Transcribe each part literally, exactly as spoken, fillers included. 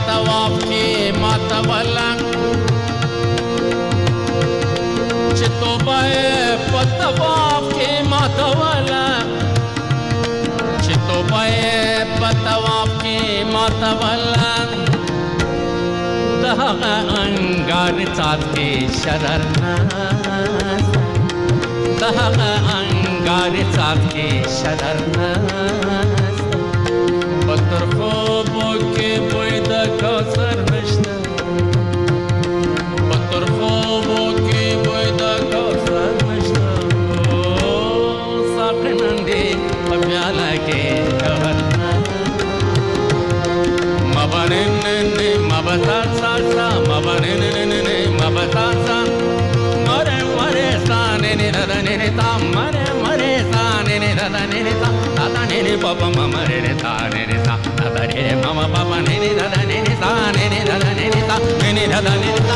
طواف کې ماتوله چې توبه په طواف کې ماتوله چې توبه په طواف کې ماتوله د هغه انګار څاڅکي شرر ناز د هغه انګار څاڅکي شرر ناز په ترخوبو کې بوی د کوثر نشته په ترخوبو کې بوی د کوثر نشته ساقي نن دې په پیاله کې جوهر مبنننه مبتا ساسا مبنننه مبتا سا مره مره سانه ني دنه ني تا مره مره سانه ني دنه ني تا تا ني ني بابا ماما ري تا ني ني تا تا ري ماما بابا ني ني دنه ني تا ني ني دنه ني تا ني ني دنه ني تا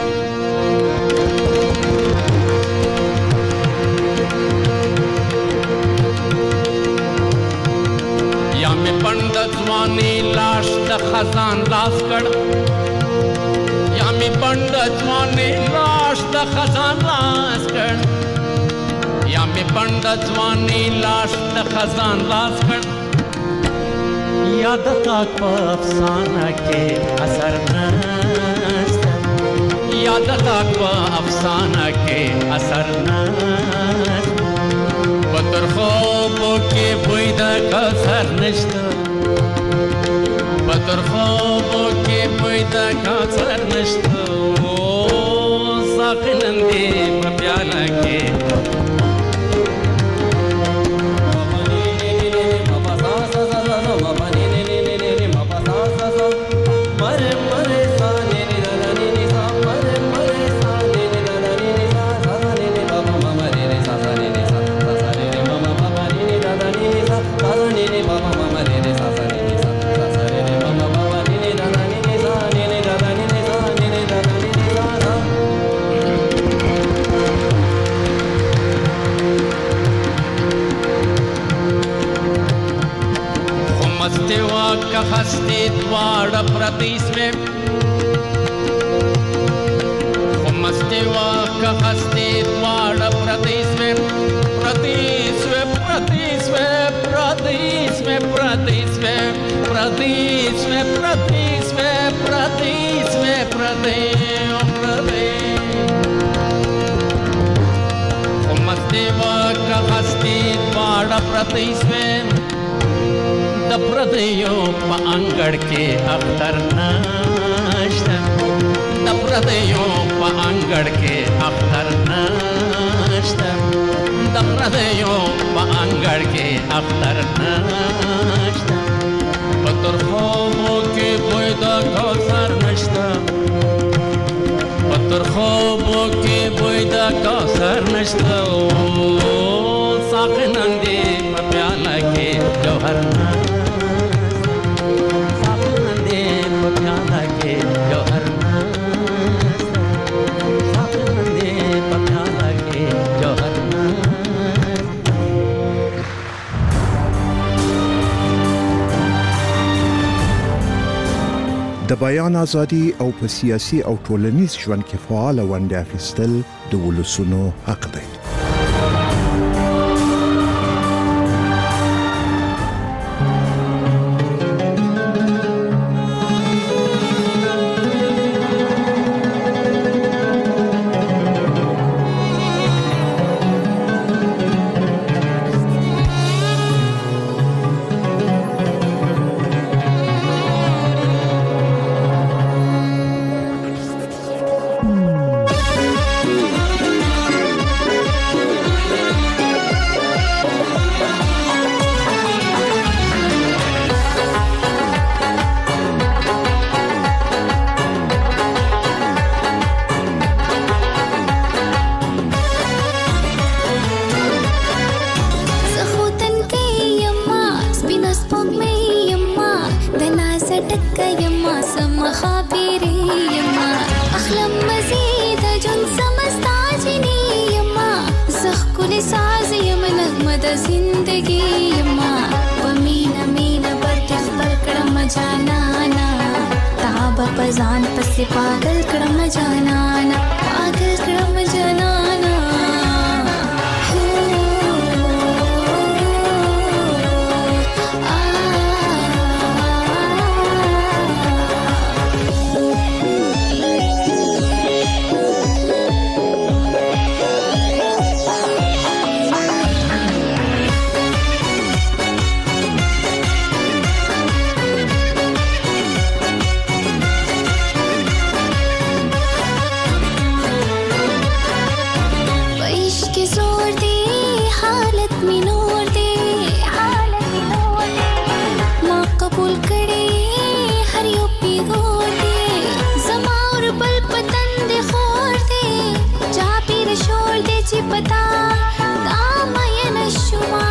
یا می پند ځواني لاش د خزان لاس کړ یا می پند ځواني لاش د خزان لاس کړ یا می پند ځواني لاش د خزان لاس کړ یاد تا په افسانه کې اثر نشته یاد تا په افسانه کې اثر نشته پتر خوبو کې بوی د کوثر نشته پتر خوبو کې بوی د کوثر نشته ساقي نن دې په پیاله کې हस्ती द्वार प्रतीस में मस्ती वाक हस्ती द्वार प्रतीस में प्रतीस में प्रतीस में प्रतीस में प्रतीस में प्रतीस में प्रतीस में प्रतीस में प्रतीस मस्ती वाक हस्ती द्वार प्रतीस में د پردیو په انګړ کې اختر نشته د پردیو په انګړ کې اختر نشته د پردیو په انګړ کې اختر نشته په ترخوبو کې بوی د کوثر نشته په ترخوبو کې بوی د کوثر نشته ساقي نن دې په پیاله کې جوهر د بیان ازادي او په سیاسي او ټولنیز ژوند کې فعال ونډه اخیستل د ولسونو حق دی. زندگی ما پمینا مینا پر خپل کړم جانانا تا پزان پسې پاگل کړم جانانا پاگل کړم جانانا पता दामयन शुमा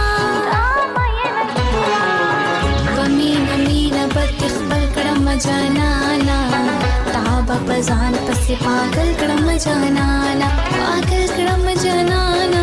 बमीन मीन बद खबर कड़म जनाना ताब पजान पसे पागल कड़म जनाना पागल कड़म जनाना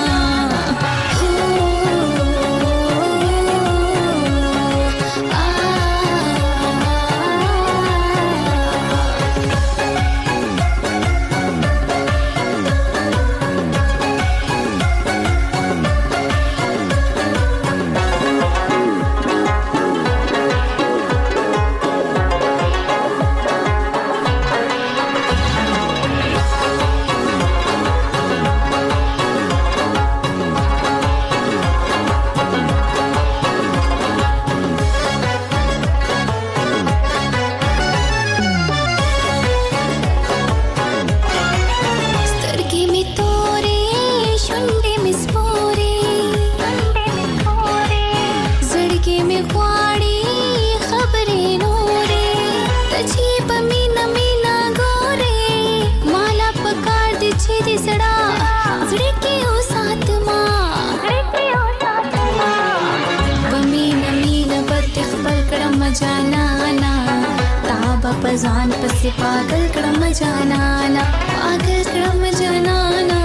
पजान पसे पागल कड़म जनाना पागल कड़म जनाना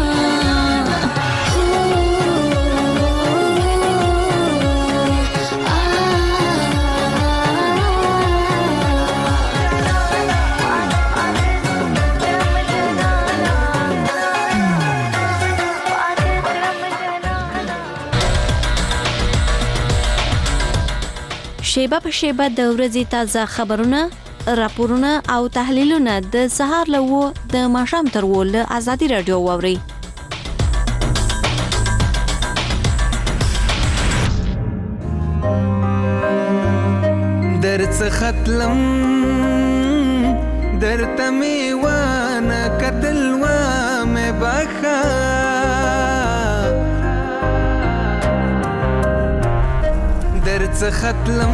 شیبه په شیبه د ورځې تازه خبرونه راپورونه او تحلیلونه د سهار له و د ماښام تر و له ازادي رادیو واوري. درڅ ختلم درته مې وانه کتل وامې بخا درڅ ختلم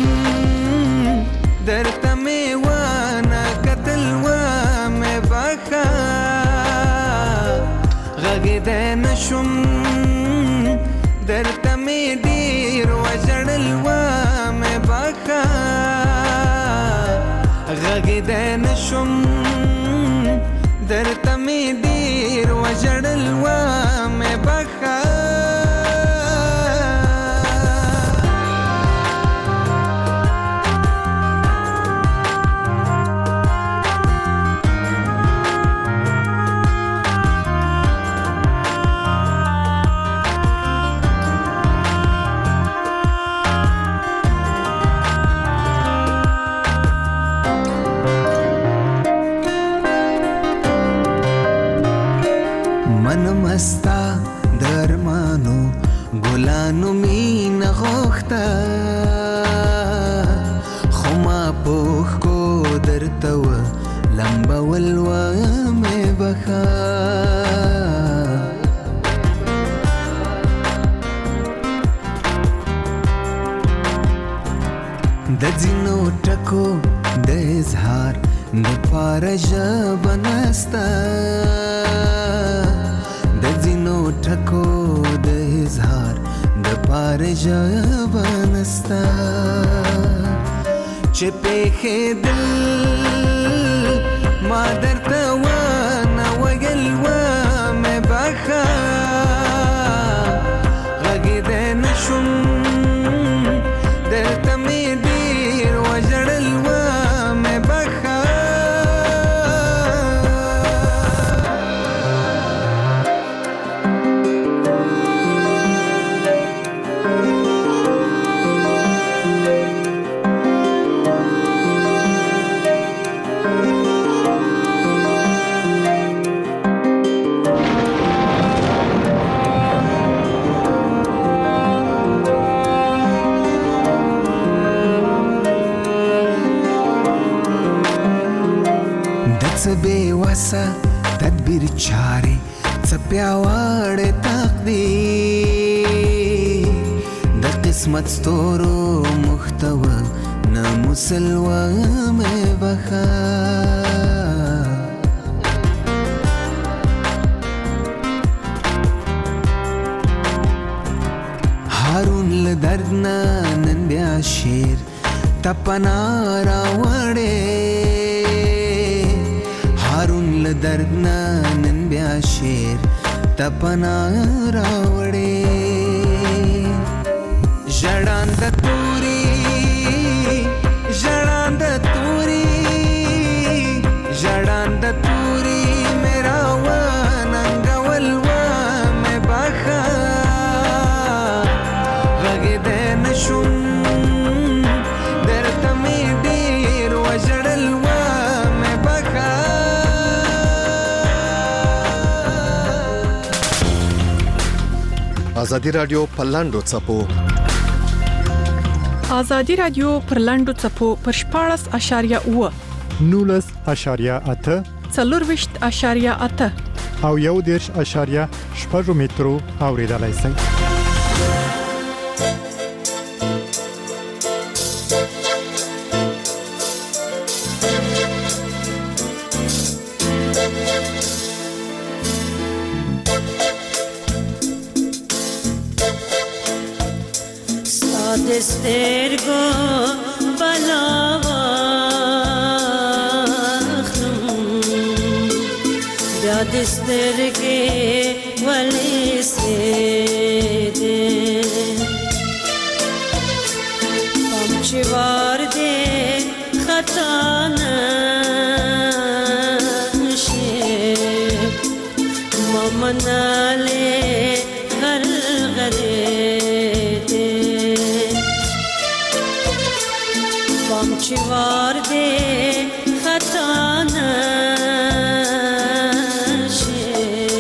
درته مې وانه کتل وامې بخا غږېدی نشم درته مې ډېر وژړل وامې بخا غږېدی نشم درته مې ډېر وژړل وامې بخا مستا درمانو ګلانو مینه غوښته خو ما پوښ کو درته و لمبول وامې بخا د ځینو ټکو د اظهار د پاره ژبه نسته د ځینو ټکو د اظهار د پاره ژبه نسته چې پېښېدل ما درته ونه ویل وامې بخا غږېدی نشم درته مې ډېر وژړل وامې بخا څه بې وسه تدبیر چارې څه پیاوړی تقدیر د قسمت ستورو محتوه نه مسلوه مې بخه هارون له درد نه نن بیا شعر ته پناه راوړې هارون له درد نه نن بیا شعر ته پناه راوړې ژړانده توري ژړانده توري ژړانده توري میرا وننګول ومې بخه غږېدی نشم درته مې ډېر وژړل ومې بخه ازادي رادیو په لاندو څپو ازادي رادیو پر لاندو څپو پر شپاړس اشاریه اوه نولس اشاریه اته څلورویشت اشاریه اته او یو دېرش اشاریه شپږ مترو اوریدلای شئ. سترګو بلاواخم بیا د سترګې ولې سېدې پم چې وار دې خطا نشي ممنالې غرغرې چې وار دې خطا نشي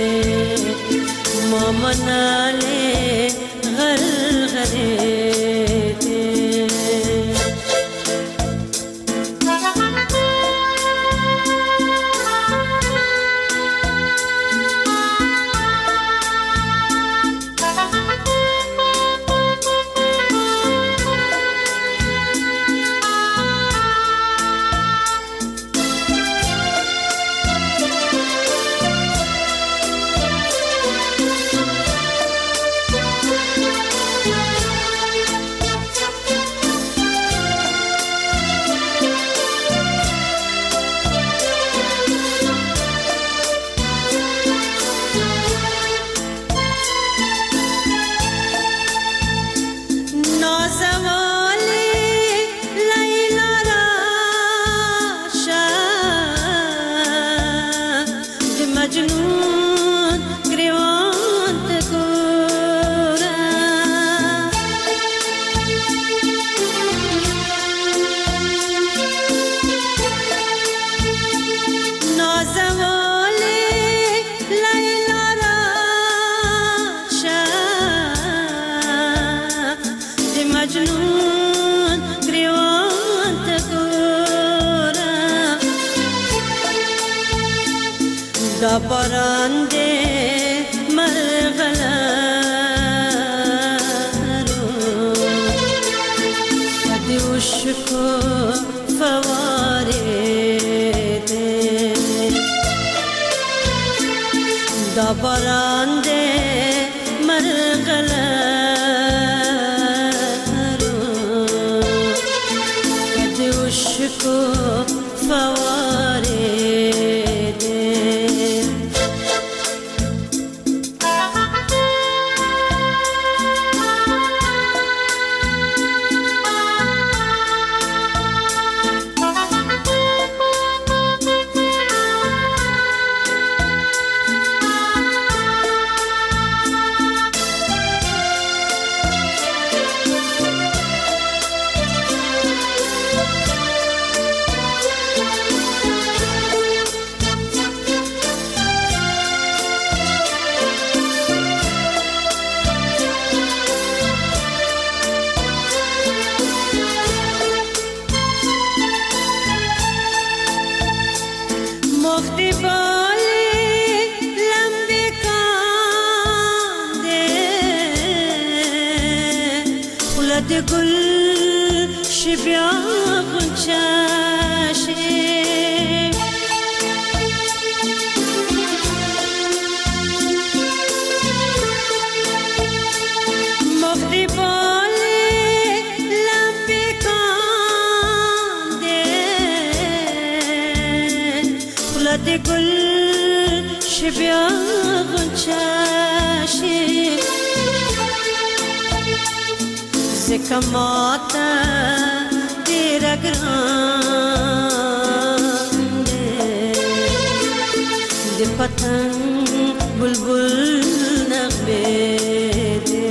ما منالې غرغرې دا باران دې مرغلرو د عشقو فوارې دې دا باران دې مرغلرو د عشقو فوارې وقتی بالی لمبی کانده خلد گل شبیا غنچاشی وقتی بالی لمبی کانده خلد گل شبیا غنچاشی زکماتا دیر گرانده دی پتنگ بلبل نغمه ده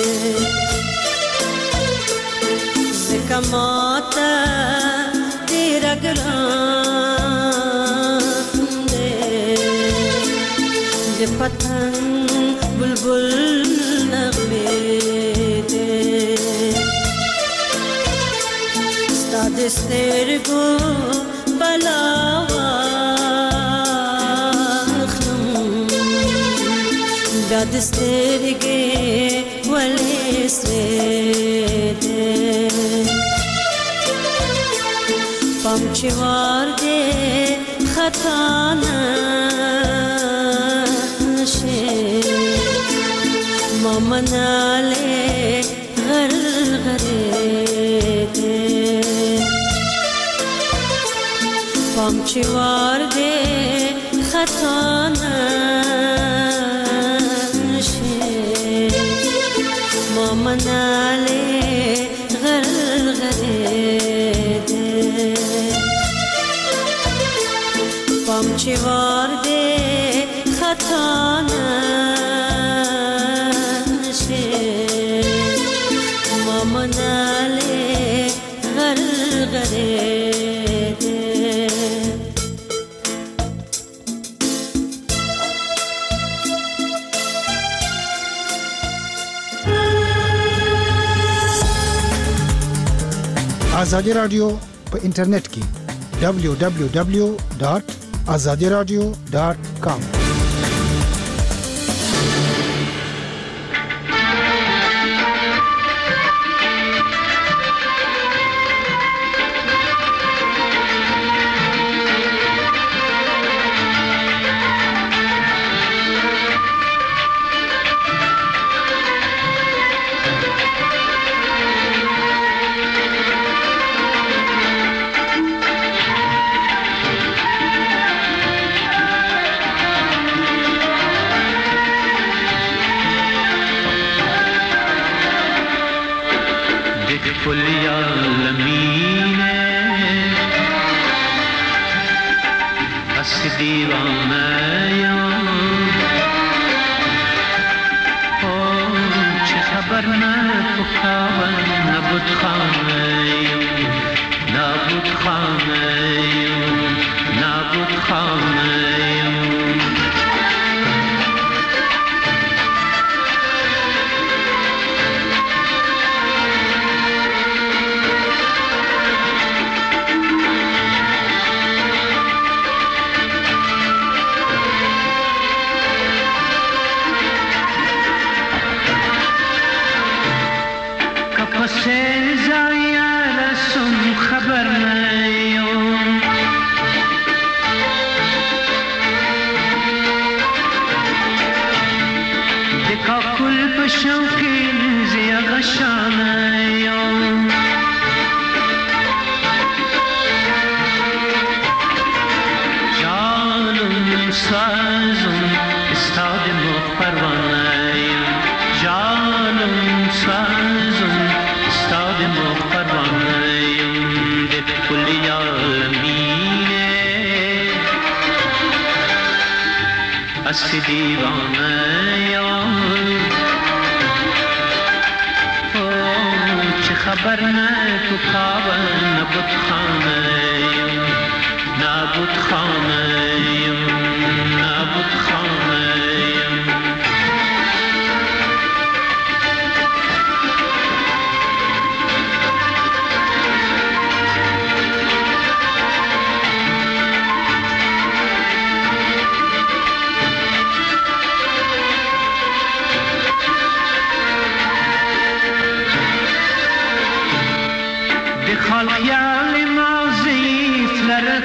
زکماتا دیر گرانده دی پتنگ بلبل نغمه ده سترگو بلاواخلم بیاد سترگی ولی سویده پامچی وارده خطا نشه مامناله غر غریده پامچی وارده خطا نشه مامناله غر غریده پامچی وارده خطا نشه مامناله غر غریده آزادی رادیو په انټرنیټ کې دبلیو دبلیو دبلیو ډاټ آزادي رادیو ډاټ کام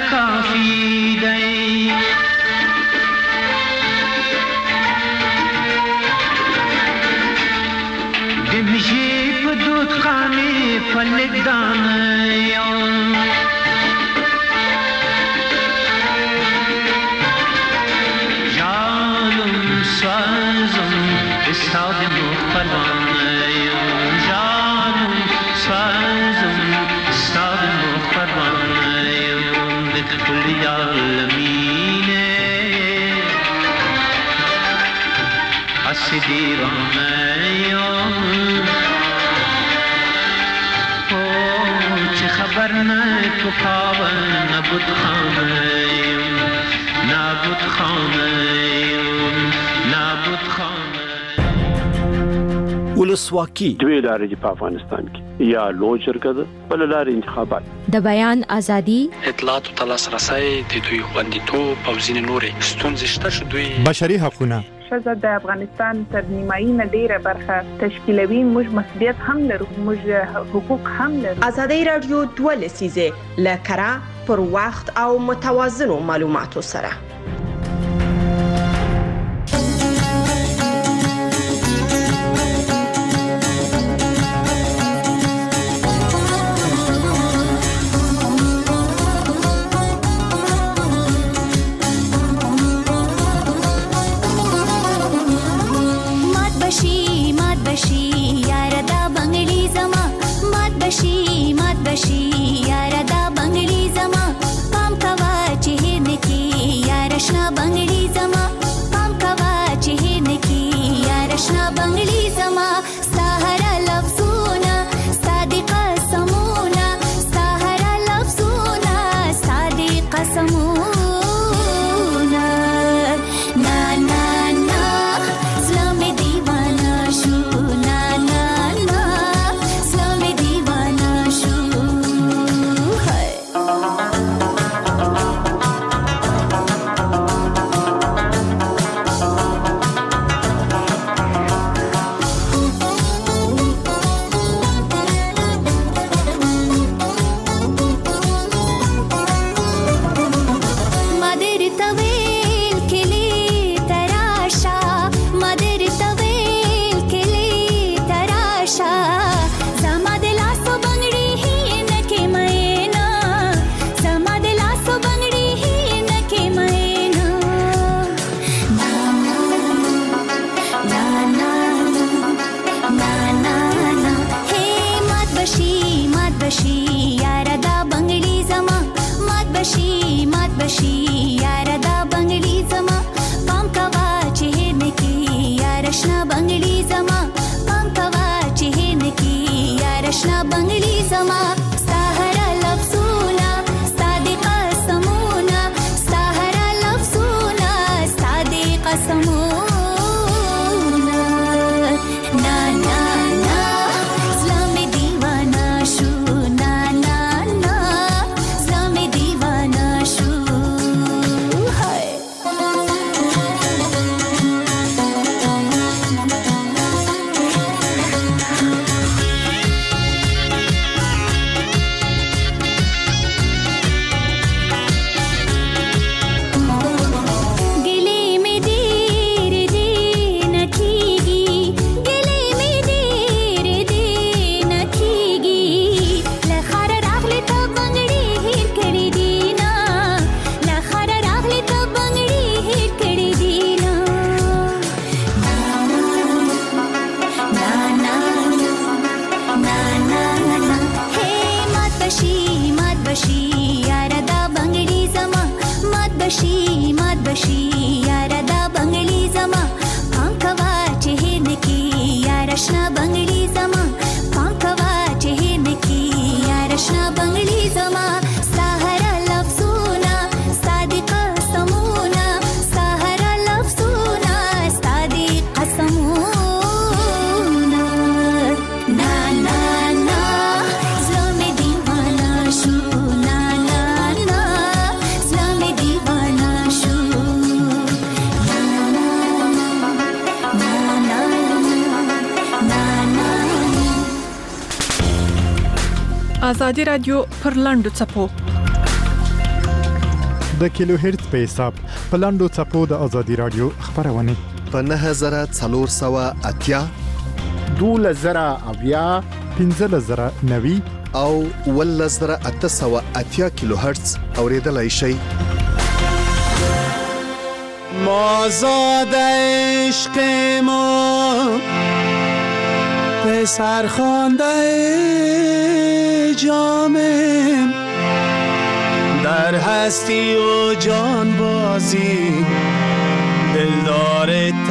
کافی دی دمشي په دود خانه فلک دانه جانم سازم استاد مخبرانه جانم سازم استاد مخبرانه لكل العالمين أسديرانه خبر نه تو کاوه نبود خانه نبود خانه نبود خانه ولسواکي دوی لارې په افغانستان کې یا لوی جرګه ده بل لارې انتخابات د بیان ازادي اطلاعات او لاسرسي د دوی خوندیتوب او ځینې نورې ستونزې شته چې دوی بشري حقوقونه شزه د افغانستان تر نیمایي نه ډیره برخه تشکیلوي موږ مسؤلیت هم لرو موږ حقوق هم لرو ازادي رادیو دوه لسیزه لکرا پر وخت او متوازنو معلوماتو سره ازادي رادیو پر لاندو چپو د کیلو هرتز په حساب په لاندو چپو د ازادي رادیو خبرونه په نهه زره څلور سوه اتیا دولس زره اویا پنځلس زره نوي او ولس زره اته سوه اتیا کیلو هرتز اوریدلای شئ. ما زاد عشق ما پسر خوانده جامم در هستی و جان بازی دلدار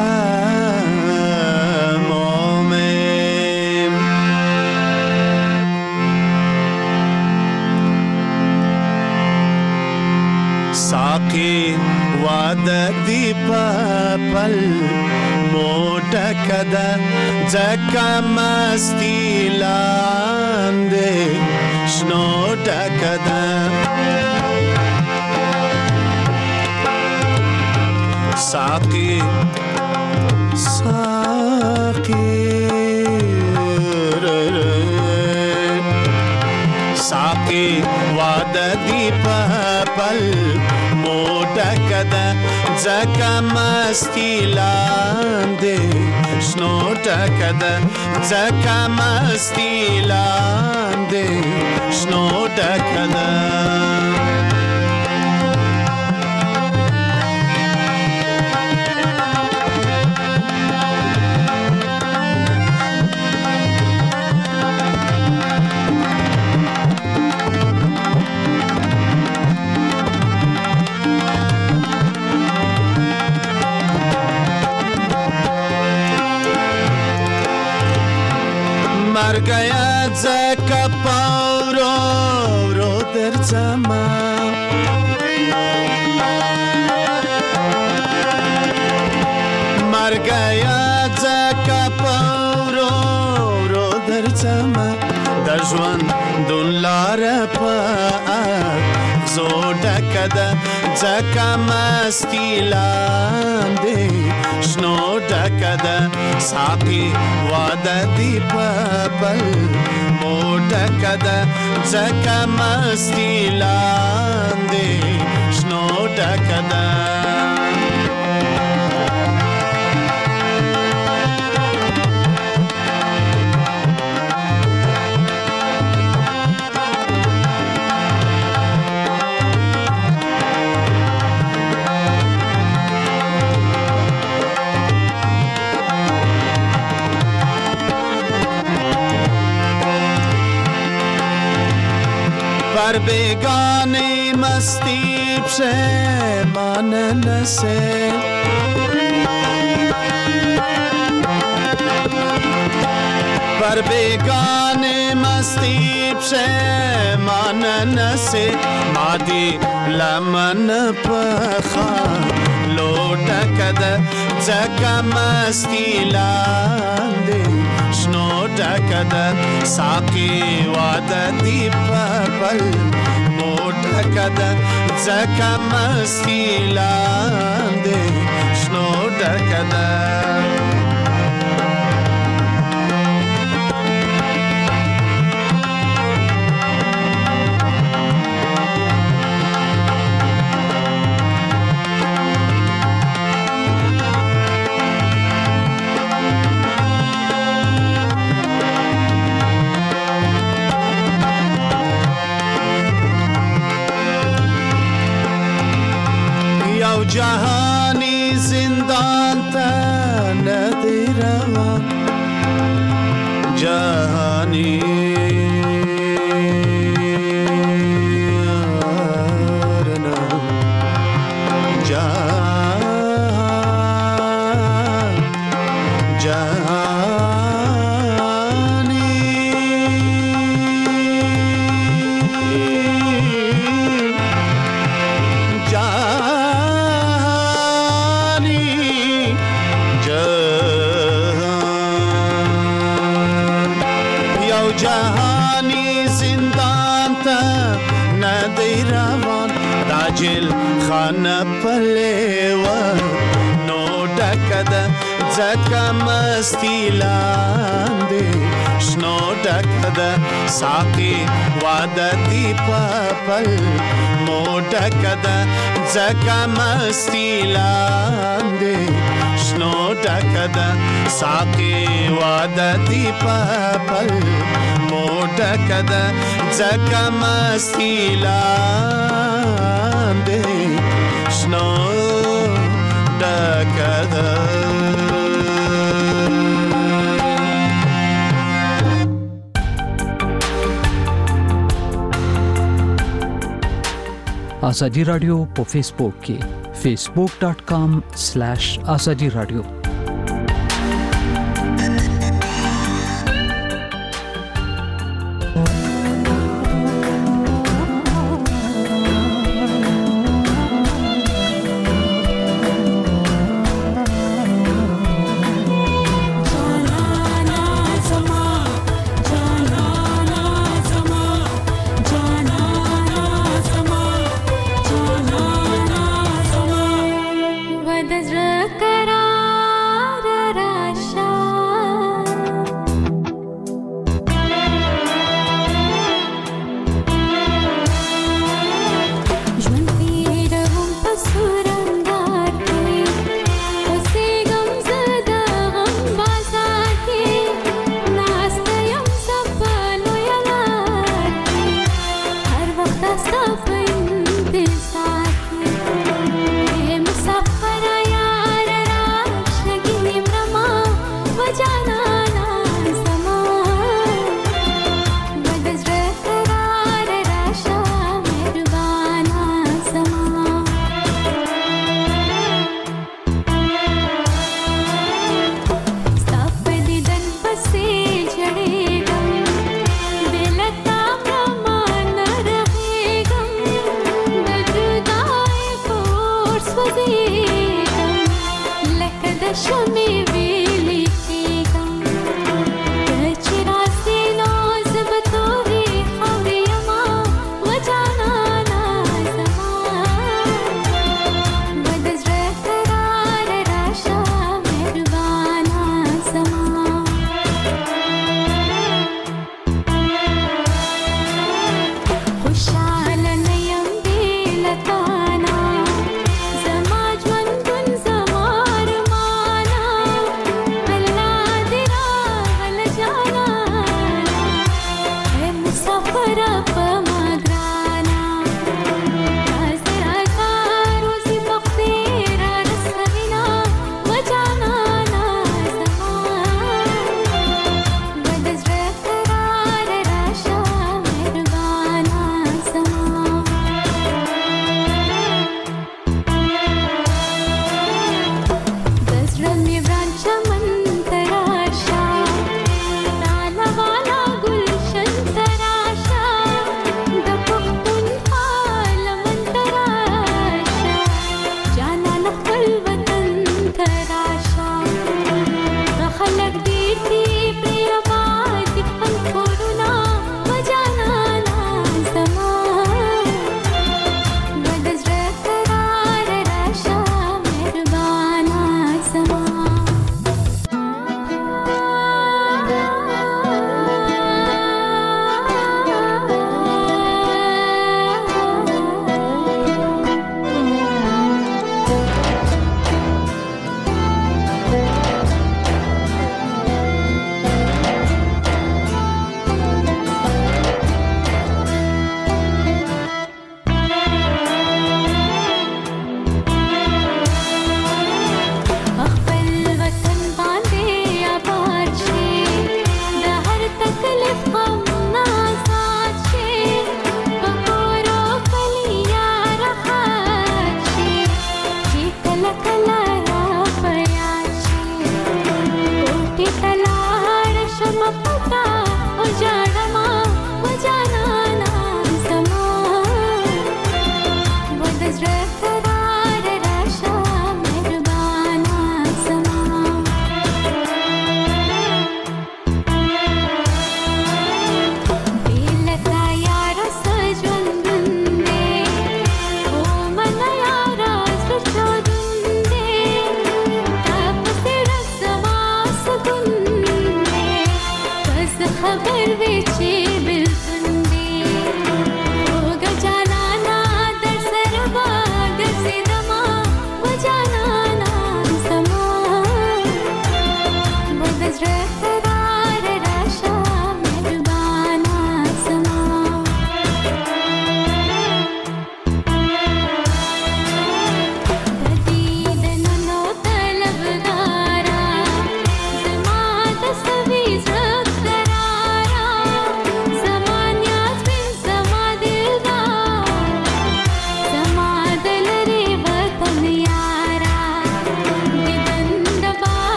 تمامم. ساقی وعده دی پل موٹا کده زکا مستی لانده شنو ڈکده ساقی ساقی ساقی وعده دی پل موٹا کده زکا مستی لانده شنو ڈکده زکا مستی لانده شنو ڈکده مر گیا زکا پاورو رو در زمان مر گیا زکا پاورو رو در زمان در جوان دون لار پا زود کده زکا مستی لانده شنو ڈکده ساقی وعده دی پل موٹا کده زکا مستی لانده شنو ڈکده پر بیگانی مستی پشیمان نسه پر بیگانی مستی پشیمان نسه مادی لمن پخان لوٹا کده زکا مستی لانده شنو ڈکده ساقی وعده دی پل موٹا کده زکا مستی لانده شنو ڈکده جهانی زندان تا ندی روان جهانی جل خانه پلیوا نو ڈکده زکا مستی لانده شنو ډکده ساقي واده دی پپل مو ډکده ځکه مستی لاندې شنو ډکده ساقي واده دی پپل مو ډکده ځکه مستی لاندې شنو ډکده Azadi radio په فیسبوک کې facebook dot com slash azadi radio زما ژوندون زما ارمانه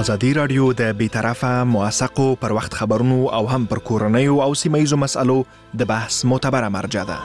ازادي رادیو د بیطرفه موثقو پر وخت خبرونو او هم پر کورنیو او سیمایزو مسالو د بحث معتبره مرجع ده.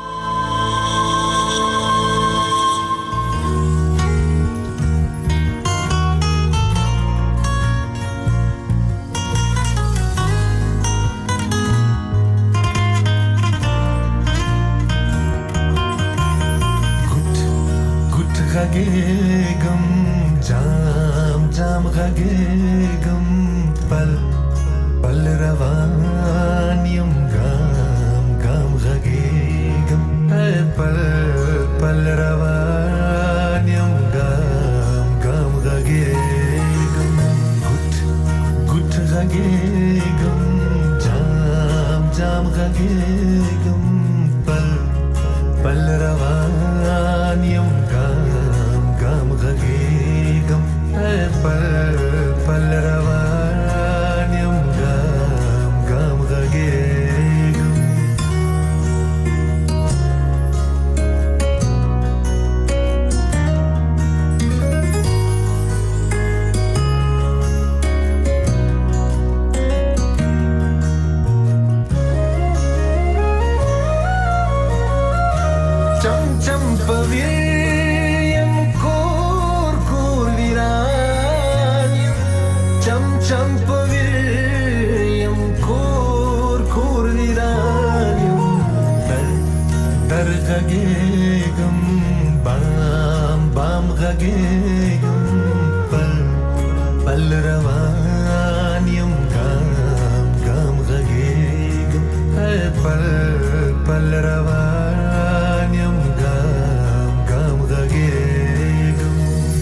غږېږم جام جام غږېږم پل پل روان یم ګام ګام غږېږم پل پل روان یم ګام ګام غږېږم ګوټ ګوټ غږېږم جام جام غږېږم پل پل روان یم غږېږم پل پل روان یم ګام ګام غږېږم چم چم پوي غږېږم بام بام غږېږم پل پل روان یم ګام ګام غږېږم پل پل روان یم ګام ګام غږېږم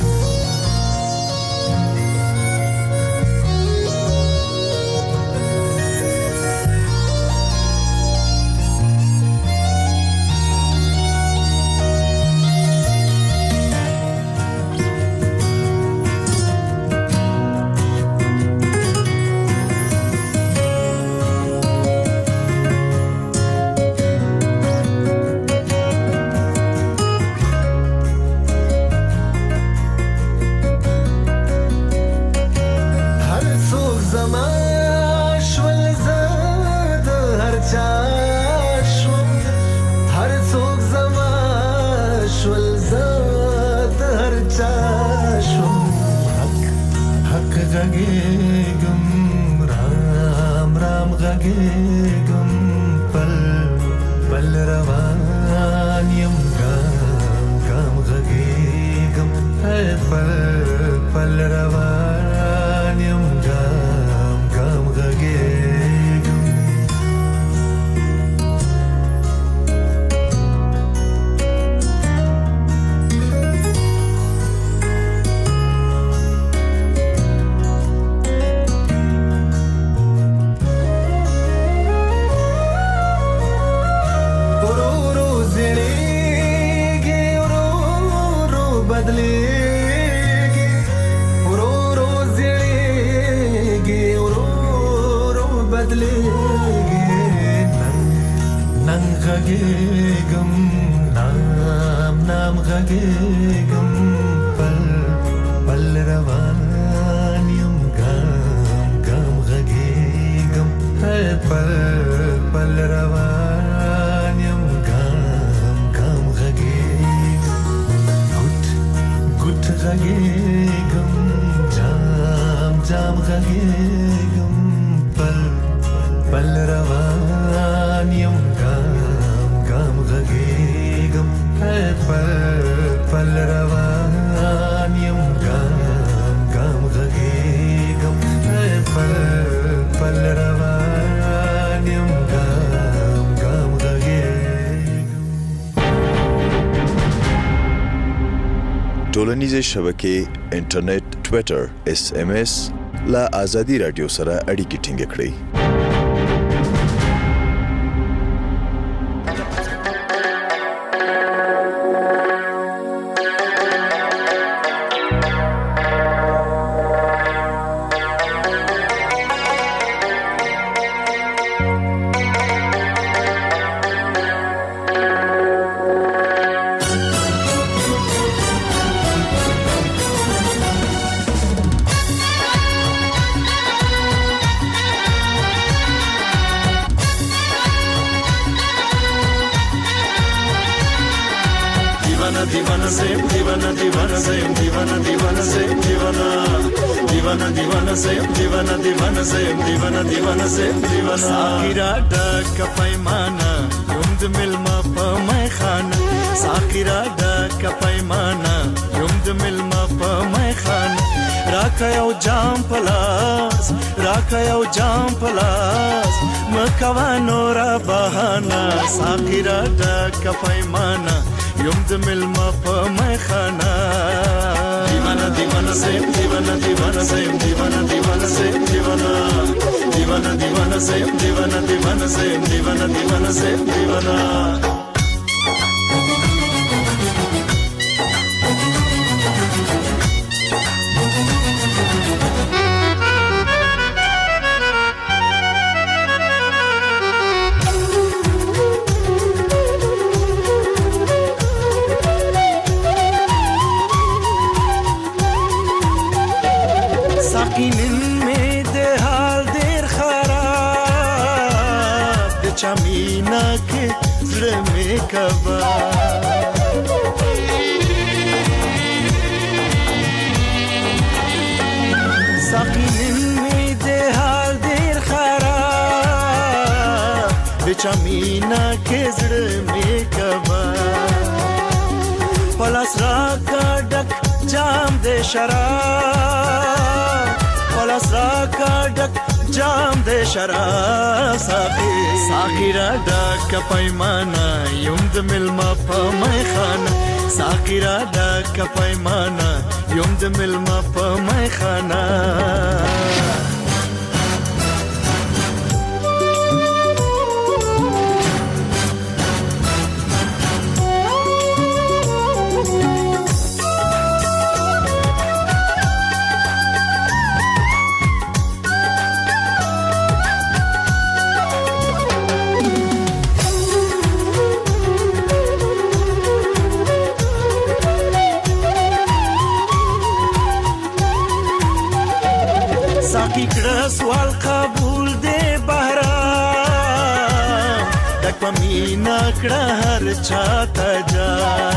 غږېږم رام رام غږېږم پل پل روان یم ګام ګام غږېږم پل پل روان یم ګام ګام غږېږم غږېږم نام نام غږېږم پل پل روان یم ګام ګام غږېږم پل پل روان یم ګام ګام غږېږم ګوټ ګوټ غږېږم جام جام غږېږم پل پل روان یم غږېږم پل پل روان یم ګام ګام غږېږم پل پل روان یم ګام ګام غږېږم. ټولنیزې شبکې انټرنیټ ټویټر اس ام اس لا ازادي رادیو سره اړیکې ټینګ کړئ. زم دیوانه دیوانه زم دیوانه دیوانه زم دیوانه دیوانه دیوانه زم دیوانه دیوانه زم دیوانه دیوانه زم دیوانه ساکرا ډک پیمانه یم د ملما په مې خانه ساکرا ډک پیمانه یم د ملما په مې خانه راکا یو جام پلاس راکا یو جام پلاس مکوا نورا بهانا ساکرا ډک پیمانه یم د ملما په مې خانه دیوانه دیوانه زم دیوانه دیوانه زم دیوانه دیوانه زم دیوانه دیوانه دیوانه زم دیوانه دیوانه زم دیوانه دیوانه زم دیوانه چمینا کې زړه مې کبا ساقین مې د حال ډېر خراب د چمینا کې زړه مې کبا پلاس را کا ډک جام د شراب پلاس را کا ډک جام د شراب ساقي ساقي را ډک پیمانه یم د ملما په مې خانه ساقي را ډک پیمانه یم د ملما په مې خانه سوال قبول دے بهرام دک پمینا کړه هر چاته جا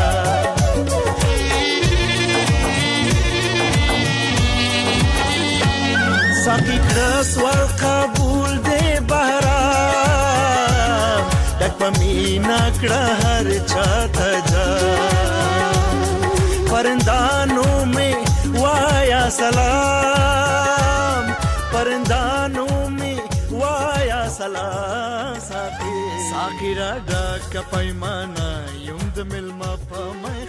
ساقي کړه سوال قبول دے بهرام دک پمینا کړه هر چاته جا پرندانو میں وایا سلام پرندانو می وایا سلام ساقي ساقي را ډک پیمانه یم د ملما په مې